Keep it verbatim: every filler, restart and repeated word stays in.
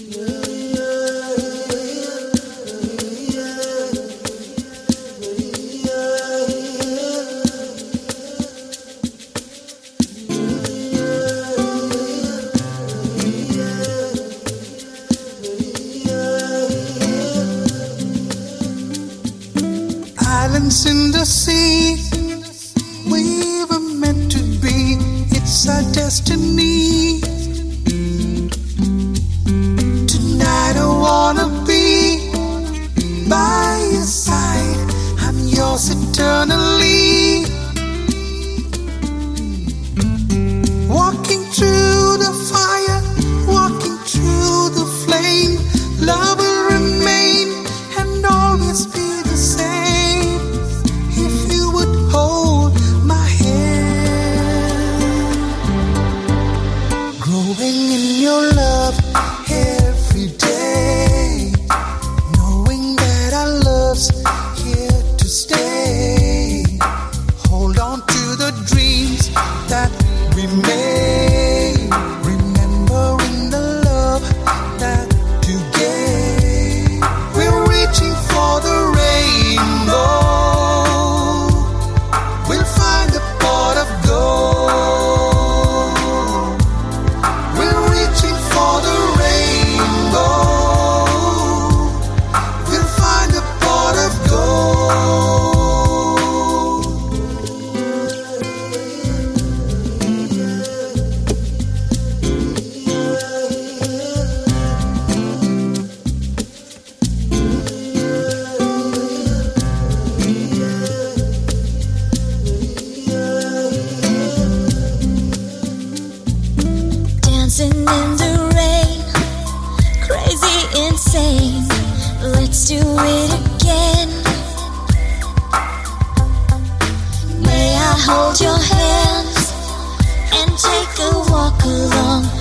Islands in the sea, we were meant to be, it's our destiny. Tonight I wanna be by your side, I'm yours eternally. Walking through the fire, walking through the flame, love will remain and always be the same. If you would hold my hand, growing in your love every day, knowing that our love's here to stay. Hold on to the dreams that we made, remembering the love that you gave. We're reaching for the rainbow, we'll find the pot of gold. We're reaching for the rainbow, we'll find the pot of gold. Dancing in the rain, crazy, insane. Let's do it again. May I hold your hands and take a walk along